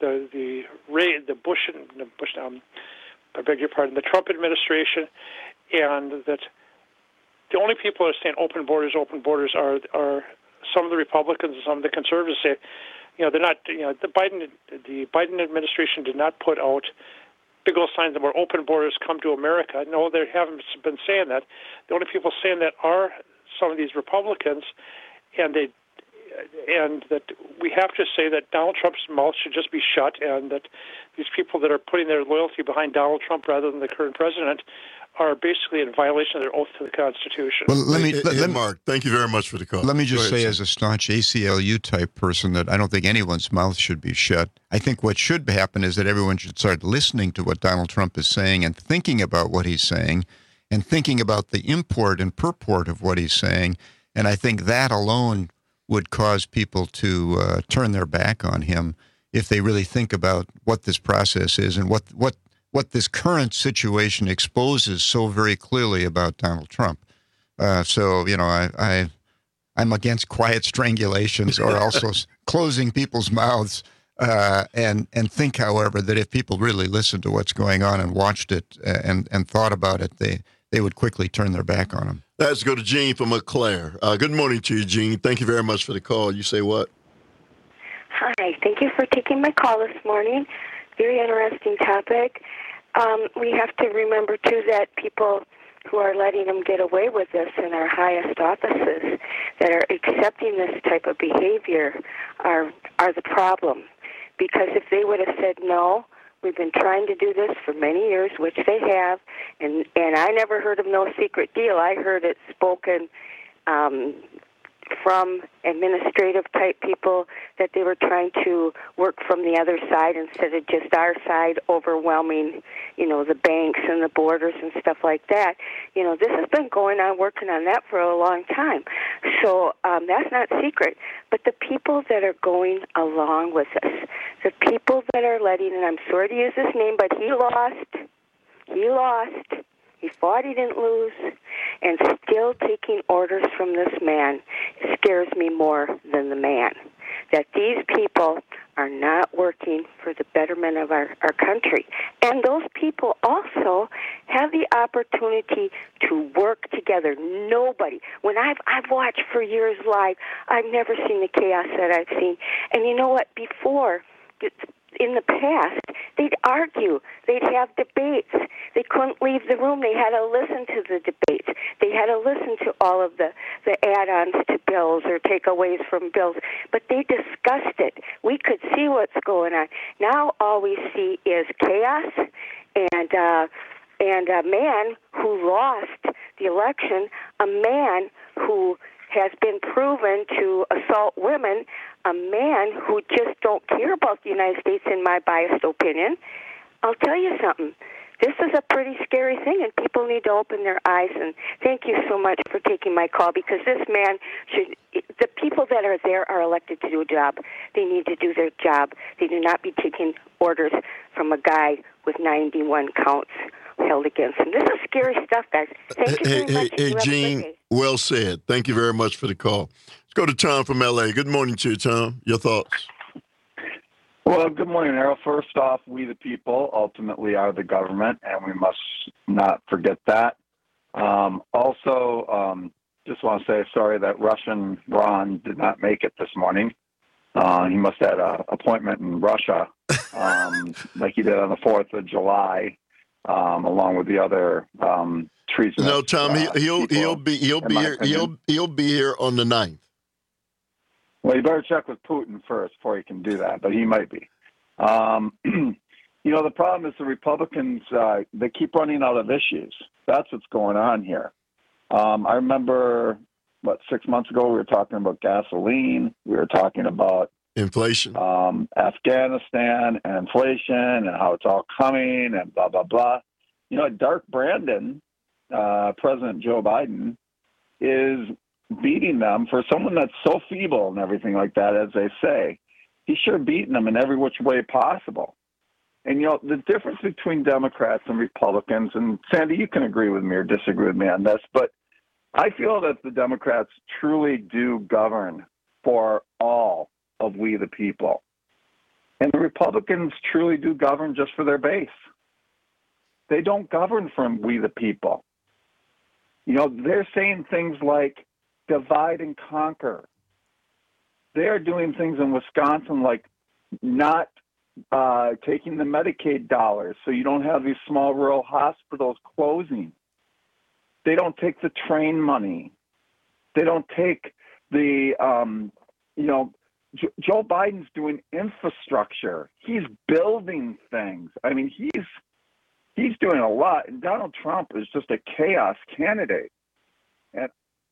Trump administration, and that the only people that are saying open borders are some of the Republicans and some of the conservatives say, they're not, the Biden administration did not put out big old signs that were open borders, come to America. No, they haven't been saying that. The only people saying that are some of these Republicans, and they and that we have to say that Donald Trump's mouth should just be shut, and that these people that are putting their loyalty behind Donald Trump rather than the current president are basically in violation of their oath to the Constitution. Well, let me, Mark, thank you very much for the call. Let me just Go ahead, say, as a staunch ACLU type person, that I don't think anyone's mouth should be shut. I think what should happen is that everyone should start listening to what Donald Trump is saying and thinking about what he's saying and thinking about the import and purport of what he's saying. And I think that alone would cause people to turn their back on him if they really think about what this process is and what this current situation exposes so very clearly about Donald Trump. So, you know, I'm against quiet strangulations or also closing people's mouths and think, however, that if people really listened to what's going on and watched it and thought about it, they would quickly turn their back on him. Let's go to Gene from Eau Claire. Good morning to you, Gene. Thank you very much for the call. You say what? Hi. Thank you for taking my call this morning. Very interesting topic. We have to remember, too, that people who are letting them get away with this in our highest offices, that are accepting this type of behavior, are the problem. Because if they would have said, no, we've been trying to do this for many years, which they have, and I never heard of no secret deal. I heard it spoken from administrative-type people that they were trying to work from the other side instead of just our side overwhelming, you know, the banks and the borders and stuff like that. You know, this has been going on, working on that for a long time. So that's not secret. But the people that are going along with this, the people that are letting, and I'm sorry to use his name, but he lost. He fought, he didn't lose, and still taking orders from this man scares me more than the man. That these people are not working for the betterment of our country. And those people also have the opportunity to work together. Nobody. When I've watched for years live, I've never seen the chaos that I've seen. And you know what? Before, in the past, they'd argue. They'd have debates. They couldn't leave the room. They had to listen to the debates. They had to listen to all of the add-ons to bills or takeaways from bills. But they discussed it. We could see what's going on. Now all we see is chaos and a man who lost the election, a man who has been proven to assault women, a man who just don't care about the United States, in my biased opinion. I'll tell you something. This is a pretty scary thing, and people need to open their eyes. And thank you so much for taking my call, because this man should, the people that are there are elected to do a job. They need to do their job. They do not be taking orders from a guy with 91 counts held against him. This is scary stuff, guys. Thank you very much. Hey, Gene, well said. Thank you very much for the call. Let's go to Tom from L.A. Good morning to you, Tom. Your thoughts? Well, good morning, Errol. First off, we the people ultimately are the government, and we must not forget that. Also, just want to say sorry that Russian Ron did not make it this morning. He must have had an appointment in Russia, like he did on the 4th of July, along with the other treasonous. No, Tom, he'll be here on the 9th. Well, you better check with Putin first before you can do that, but he might be. You know, the problem is the Republicans, they keep running out of issues. That's what's going on here. I remember, 6 months ago, we were talking about gasoline. We were talking about inflation, Afghanistan, and inflation, and how it's all coming, and blah, blah, blah. You know, Dark Brandon, President Joe Biden, is beating them for someone that's so feeble and everything like that, as they say. He's sure beating them in every which way possible. And, you know, the difference between Democrats and Republicans, and Sandy, you can agree with me or disagree with me on this, but I feel that the Democrats truly do govern for all of we the people. And the Republicans truly do govern just for their base. They don't govern from we the people. You know, they're saying things like divide and conquer. They're doing things in Wisconsin like not taking the Medicaid dollars so you don't have these small rural hospitals closing. They don't take the train money. They don't take the Joe Biden's doing infrastructure. He's building things. I mean, he's doing a lot. And Donald Trump is just a chaos candidate. And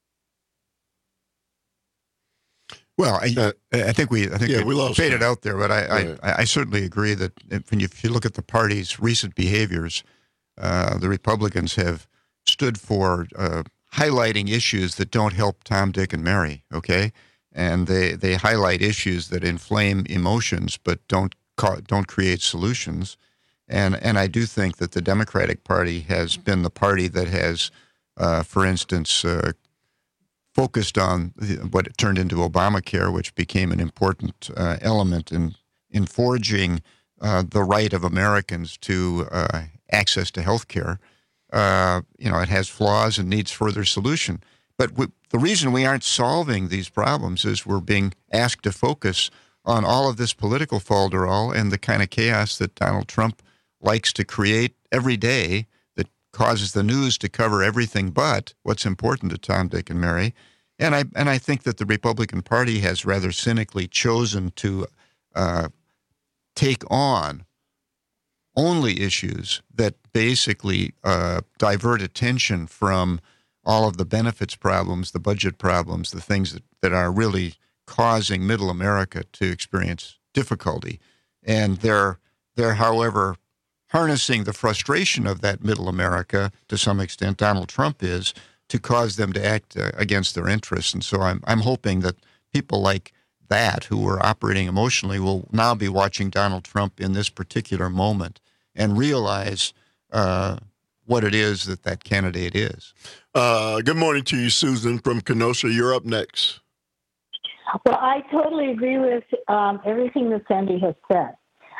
well, I think we lost faded out there, but I certainly agree that if you look at the party's recent behaviors, the Republicans have stood for highlighting issues that don't help Tom, Dick, and Mary. Okay. And they highlight issues that inflame emotions but don't create solutions. And I do think that the Democratic Party has been the party that has, for instance, focused on what turned into Obamacare, which became an important element in forging the right of Americans to access to health care. It has flaws and needs further solution. But the reason we aren't solving these problems is we're being asked to focus on all of this political falderall and the kind of chaos that Donald Trump likes to create every day that causes the news to cover everything but what's important to Tom, Dick, and Mary. And I think that the Republican Party has rather cynically chosen to take on only issues that basically divert attention from all of the benefits problems, the budget problems, the things that are really causing middle America to experience difficulty. And they're however, harnessing the frustration of that middle America to some extent, Donald Trump is, to cause them to act against their interests. And so I'm hoping that people like that who are operating emotionally will now be watching Donald Trump in this particular moment and realize what it is that candidate is. Good morning to you, Susan from Kenosha. You're up next. Well, I totally agree with everything that Sandy has said.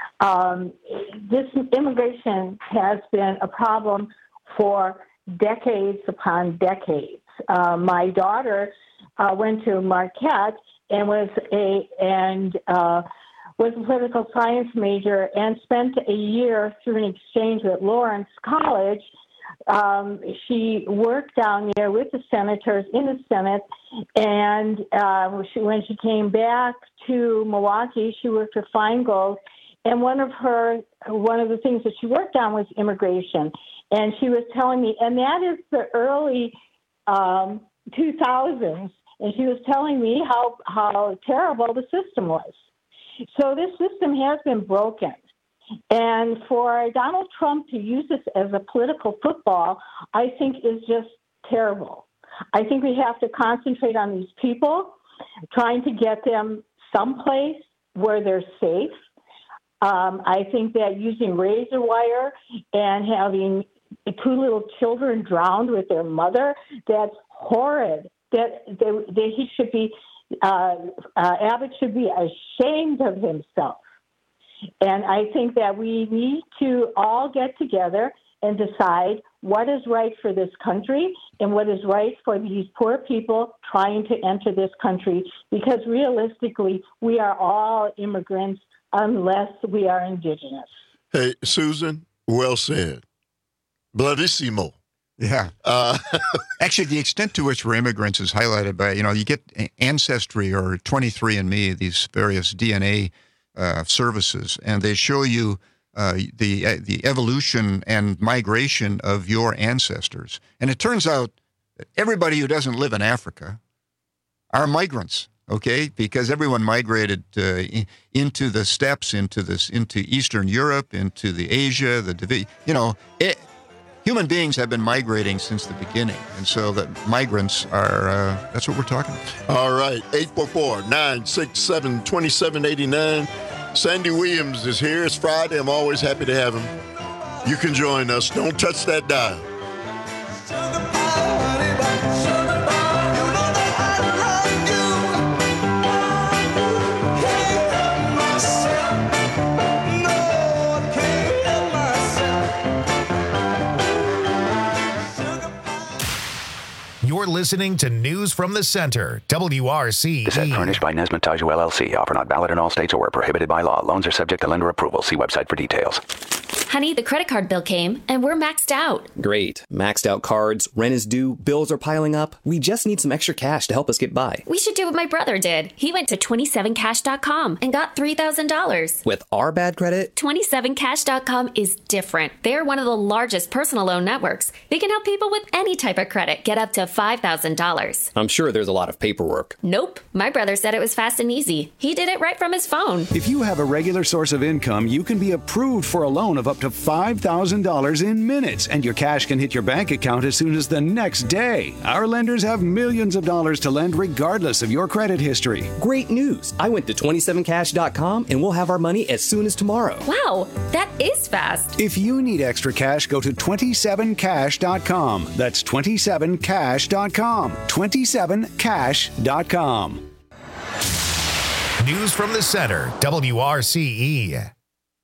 This immigration has been a problem for decades upon decades. My daughter went to Marquette and was a political science major and spent a year through an exchange at Lawrence College. She worked down there with the senators in the Senate, and when she came back to Milwaukee, she worked for Feingold. And one of the things that she worked on was immigration. And she was telling me, and that is the early 2000s, and she was telling me how terrible the system was. So this system has been broken. And for Donald Trump to use this as a political football, I think is just terrible. I think we have to concentrate on these people, trying to get them someplace where they're safe. I think that using razor wire and having two little children drowned with their mother, that's horrid. He should be, Abbott should be ashamed of himself. And I think that we need to all get together and decide what is right for this country and what is right for these poor people trying to enter this country, because realistically, we are all immigrants unless we are indigenous. Hey, Susan, well said. Bravissimo. Yeah. Actually, the extent to which we're immigrants is highlighted by, you get Ancestry or 23andMe, these various DNA services, and they show you the evolution and migration of your ancestors. And it turns out that everybody who doesn't live in Africa are migrants, okay? Because everyone migrated into the steppes, into Eastern Europe, into the Asia, human beings have been migrating since the beginning. And so the migrants are, that's what we're talking about. All right, 844-967-2789. Sandy Williams is here. It's Friday. I'm always happy to have him. You can join us. Don't touch that dial. You're listening to News from the Center, WRC. Asset furnished by Nesmith Taju LLC. Offer not valid in all states or prohibited by law. Loans are subject to lender approval. See website for details. Honey, the credit card bill came, and we're maxed out. Great. Maxed out cards, rent is due, bills are piling up. We just need some extra cash to help us get by. We should do what my brother did. He went to 27cash.com and got $3,000. With our bad credit? 27cash.com is different. They're one of the largest personal loan networks. They can help people with any type of credit get up to $5,000. I'm sure there's a lot of paperwork. Nope. My brother said it was fast and easy. He did it right from his phone. If you have a regular source of income, you can be approved for a loan of up to $5,000 in minutes, and your cash can hit your bank account as soon as the next day. Our lenders have millions of dollars to lend regardless of your credit history. Great news. I went to 27cash.com and we'll have our money as soon as tomorrow. Wow, that is fast. If you need extra cash, go to 27cash.com. That's 27cash.com. 27cash.com. News from the center, WRCE.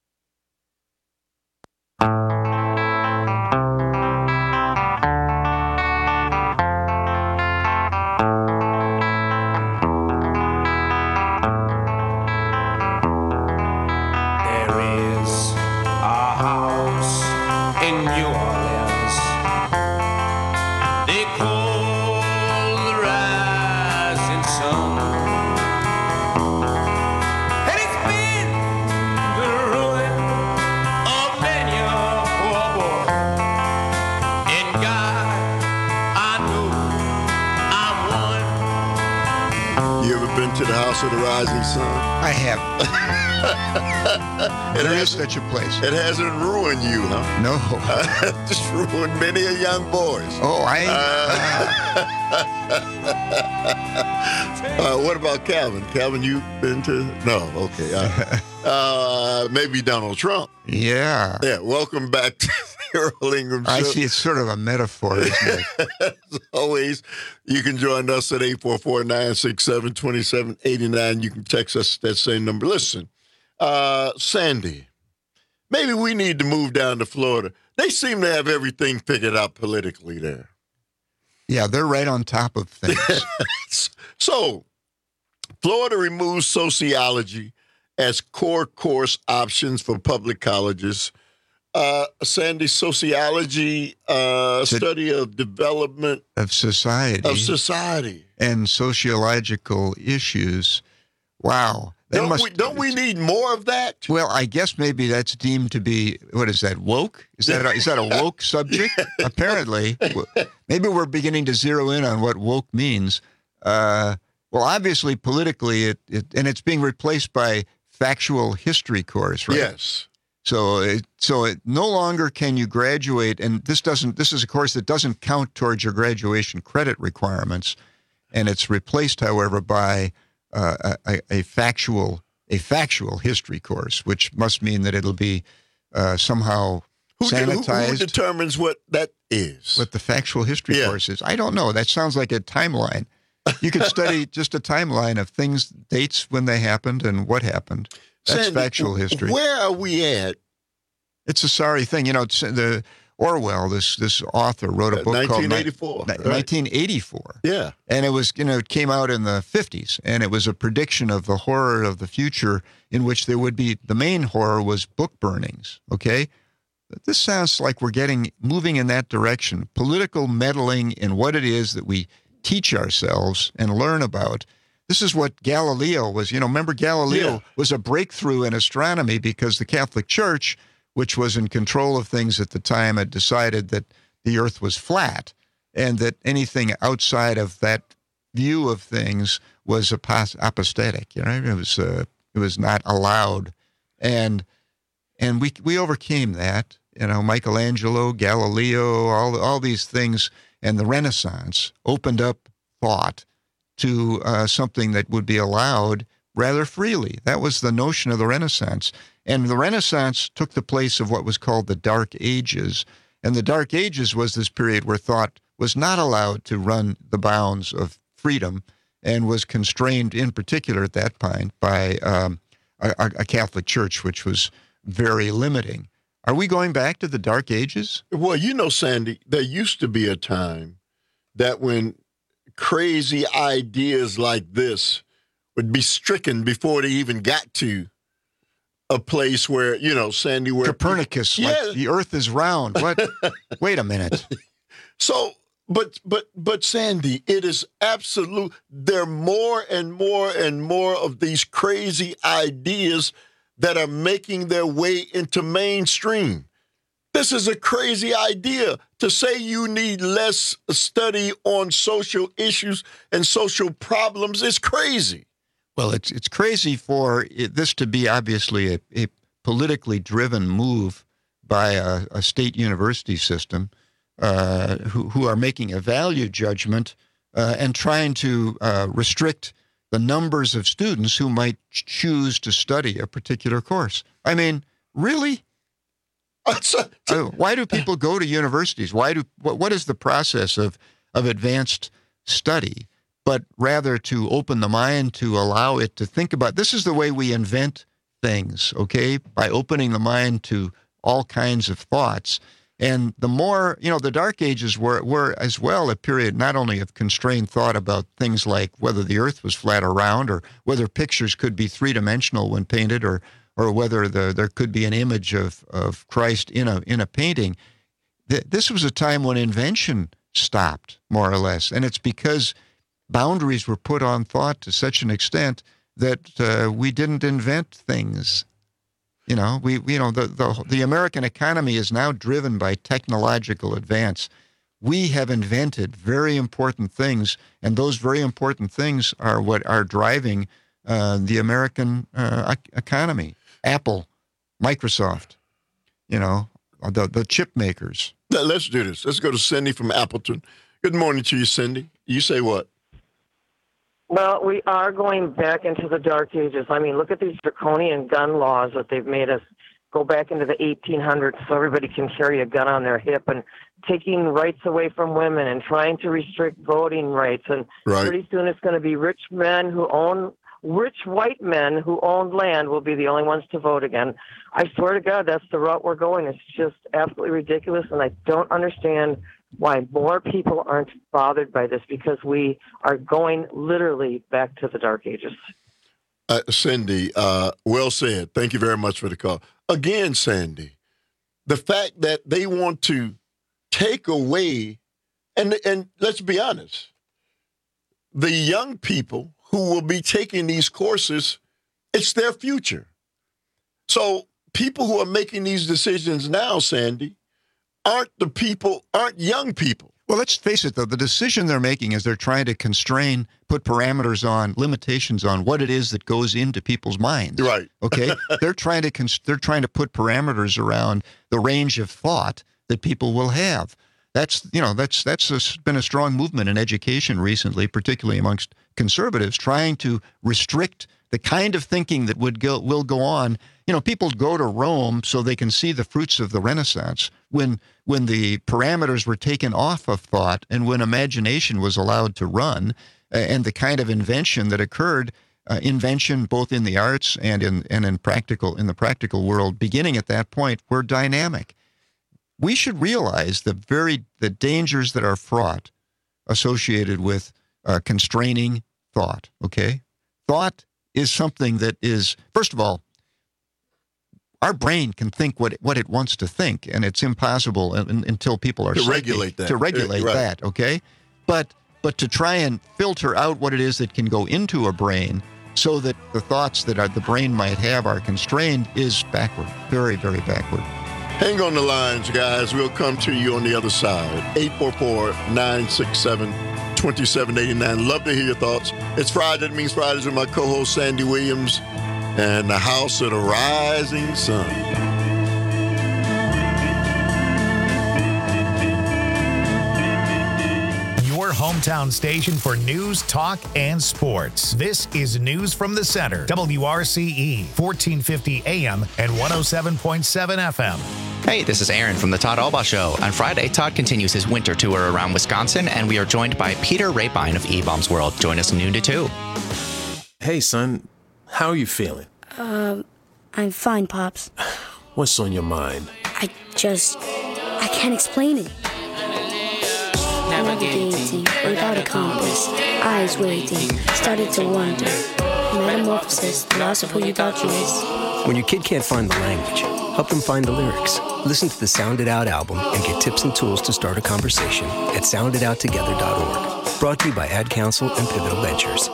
To the House of the Rising Sun? I have. There is such a place. It hasn't ruined you, huh? No. Just ruined many a young boys. Oh, what about Calvin? Calvin, you been to? No, okay. Maybe Donald Trump. Yeah. Yeah, welcome back to the Earl Ingram Show. I see it's sort of a metaphor, isn't it? As always, you can join us at 844-967-2789. You can text us that same number. Listen, Sandy, maybe we need to move down to Florida. They seem to have everything figured out politically there. Yeah, they're right on top of things. So, Florida removes sociology as core course options for public colleges. Sandy, sociology, study of development of society, and sociological issues. Wow. Don't we need more of that? Well, I guess maybe that's deemed to be, what is that, woke? Is that a woke subject? Apparently. Maybe we're beginning to zero in on what woke means. Well, obviously, politically, it's being replaced by factual history course, right? Yes. So it no longer can you graduate, and this is a course that doesn't count towards your graduation credit requirements, and it's replaced, however, by a factual history course, which must mean that it'll be somehow sanitized. Who determines what that is? What the factual history course is? I don't know. That sounds like a timeline. You could study just a timeline of things, dates when they happened and what happened. That's Sandy, factual history. Where are we at? It's a sorry thing. You know, the Orwell, this author, wrote a book 1984, called 1984. Yeah. And it was, it came out in the 50s, and it was a prediction of the horror of the future in which there would be, the main horror was book burnings, okay? This sounds like we're moving in that direction. Political meddling in what it is that we teach ourselves and learn about. This is what Galileo was. Remember Galileo was a breakthrough in astronomy because the Catholic Church, which was in control of things at the time, had decided that the Earth was flat and that anything outside of that view of things was apostatic. It was not allowed, and we overcame that. Michelangelo, Galileo, all these things, and the Renaissance opened up thought to something that would be allowed rather freely. That was the notion of the Renaissance. And the Renaissance took the place of what was called the Dark Ages. And the Dark Ages was this period where thought was not allowed to run the bounds of freedom and was constrained in particular at that point by a Catholic Church, which was very limiting. Are we going back to the Dark Ages? Well, Sandy, there used to be a time that when crazy ideas like this would be stricken before they even got to a place where, you know, Sandy, where Copernicus, like the Earth is round. What? Wait a minute. So, but Sandy, it is absolute. There are more and more and more of these crazy ideas that are making their way into mainstream. This is a crazy idea to say you need less study on social issues and social problems is crazy. Well, it's crazy for this to be obviously a politically driven move by a state university system who are making a value judgment and trying to restrict the numbers of students who might choose to study a particular course. I mean, really? Why do people go to universities? What is the process of advanced study? But rather to open the mind, to allow it to think about. This is the way we invent things, okay? By opening the mind to all kinds of thoughts. And the more, you know, the Dark Ages were as well a period not only of constrained thought about things like whether the Earth was flat or round, or whether pictures could be three-dimensional when painted, or whether there could be an image of Christ in a painting. This was a time when invention stopped, more or less. And it's because boundaries were put on thought to such an extent that we didn't invent things. You know, the American economy is now driven by technological advance. We have invented very important things, and those very important things are what are driving the American economy. Apple, Microsoft, you know, the chip makers. Let's do this. Let's go to Cindy from Appleton. Good morning to you, Cindy. You say what? Well, we are going back into the Dark Ages. I mean, look at these draconian gun laws that they've made us go back into the 1800s so everybody can carry a gun on their hip, and taking rights away from women and trying to restrict voting rights. And pretty soon it's going to be rich white men who own land will be the only ones to vote again. I swear to God, that's the route we're going. It's just absolutely ridiculous, and I don't understand why more people aren't bothered by this, because we are going literally back to the Dark Ages. Cindy, well said. Thank you very much for the call. Again, Sandy, the fact that they want to take away, and let's be honest, the young people who will be taking these courses, it's their future. So people who are making these decisions now, Sandy, aren't young people. Well, let's face it, though. The decision they're making is they're trying to constrain, put parameters on, limitations on what it is that goes into people's minds. Right. Okay? They're trying to put parameters around the range of thought that people will have. That's been a strong movement in education recently, particularly amongst conservatives, trying to restrict the kind of thinking that will go on. You know, people go to Rome so they can see the fruits of the Renaissance. When the parameters were taken off of thought, and when imagination was allowed to run, and the kind of invention that occurred, invention both in the arts and in the practical world, beginning at that point, were dynamic. We should realize the dangers that are fraught associated with constraining thought. Okay, thought is something that is, first of all, our brain can think what it wants to think, and it's impossible until people are to regulate that. That, okay? But to try and filter out what it is that can go into a brain so that the thoughts that the brain might have are constrained is backward, very, very backward. Hang on the lines, guys. We'll come to you on the other side. 844-967-2789. Love to hear your thoughts. It's Friday. That means Fridays with my co-host Sandy Williams and the House of the Rising Sun. Your hometown station for news, talk, and sports. This is News from the Center. WRCE, 1450 AM and 107.7 FM. Hey, this is Aaron from the Todd Albaugh Show. On Friday, Todd continues his winter tour around Wisconsin, and we are joined by Peter Rapine of E-Bombs World. Join us noon to 2. Hey, son. How are you feeling? I'm fine, Pops. What's on your mind? I can't explain it. Navigating without a compass, eyes waiting, started to wonder. Metamorphosis, the loss of who you thought you was. When your kid can't find the language, help them find the lyrics. Listen to the Sound It Out album and get tips and tools to start a conversation at sounditouttogether.org. Brought to you by Ad Council and Pivotal Ventures.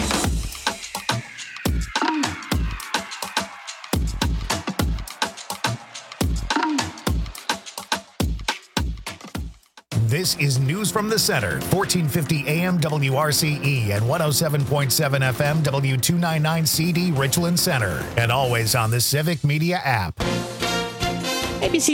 This is News from the Center, 1450 AM WRCE and 107.7 FM W299CD Richland Center, and always on the Civic Media app. ABC